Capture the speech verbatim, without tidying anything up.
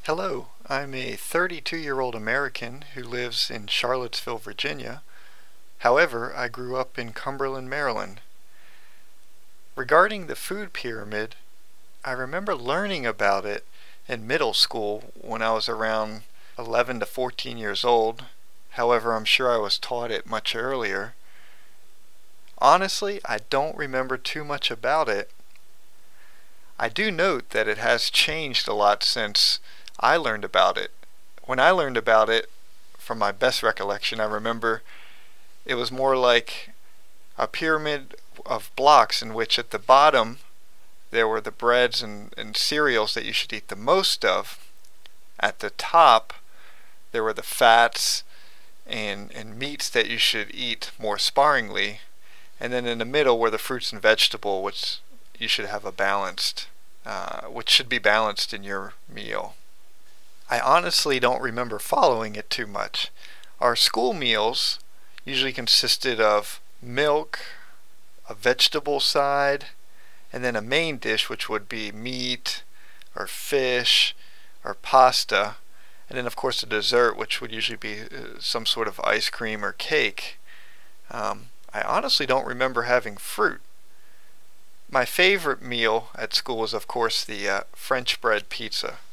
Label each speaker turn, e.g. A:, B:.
A: Hello, I'm a thirty-two-year-old American who lives in Charlottesville, Virginia. However, I grew up in Cumberland, Maryland. Regarding the food pyramid, I remember learning about it in middle school when I was around eleven to fourteen years old. However, I'm sure I was taught it much earlier. Honestly, I don't remember too much about it. I do note that it has changed a lot since I learned about it. When I learned about it, from my best recollection, I remember it was more like a pyramid of blocks in which at the bottom there were the breads and, and cereals that you should eat the most of. At the top, there were the fats and, and meats that you should eat more sparingly. And then in the middle were the fruits and vegetables, which you should have a balanced, uh, which should be balanced in your meal. I honestly don't remember following it too much. Our school meals usually consisted of milk, a vegetable side, and then a main dish, which would be meat or fish or pasta, and then of course a dessert, which would usually be uh, some sort of ice cream or cake. Um, I honestly don't remember having fruit. My favorite meal at school was of course the uh, French bread pizza.